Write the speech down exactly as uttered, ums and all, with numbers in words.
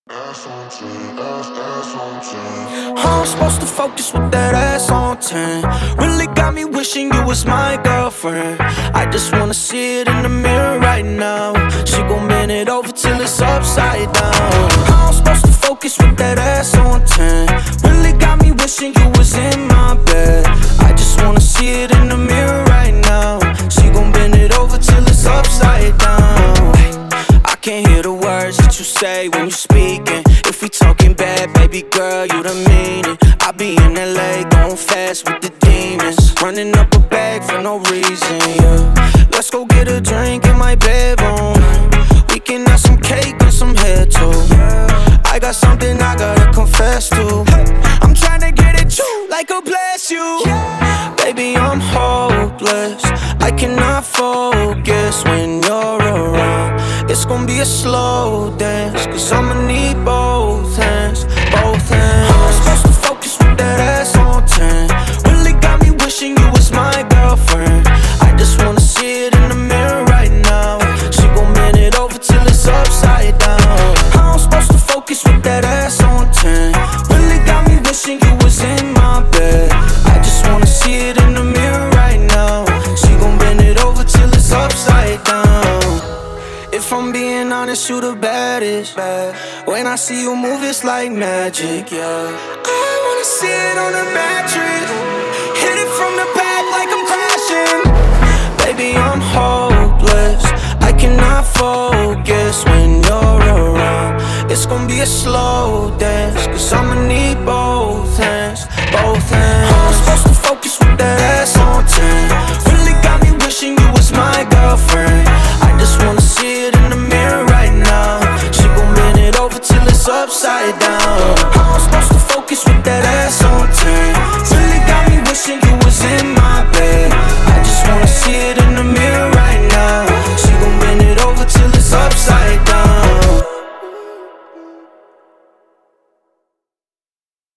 I'm supposed to focus with that ass on ten. Really got me wishing you was my girlfriend. I just wanna see it in the mirror right now. She gon' bend it over till it's upside down. I'm supposed to focus with that ass on ten. Really got me wishing you was in my bed. I just wanna see it in the mirror right now. She gon' bend it over till it's upside down. I can't hear the words that you say when you speaking. If we talking bad, baby girl, you done mean it. I be in L A going fast with the demons, running up a bag for no reason, yeah. Let's go get a drink in my bedroom. We can have some cake and some hair too. I got something I gotta confess to. I'm tryna get at you like a bless you. Baby, I'm hopeless. I cannot focus when you're around. It's gonna be a slow dance, cause I'ma need both hands, both hands. I'm supposed to focus with that ass on ten. Really got me wishing you was my girlfriend. I just wanna see it in the mirror right now. She gon' bend it over till it's upside down. I'm supposed to focus with that ass on ten. Really got me wishing you was in my bed. I just wanna see it in the mirror right now. She gon' bend it over till it's upside down. If I'm being honest, you the baddest. When I see you move, it's like magic, yeah. I wanna see it on the mattress. Hit it from the back like I'm crashing. Baby, I'm hopeless. I cannot focus when you're around. It's gonna be a slow dance, cause I'ma need both hands, both hands. I'm supposed to focus with that ass on ten. Really got me wishing you was my girlfriend. I just wanna see it in the mirror right now. She gon' bend it over till it's upside down.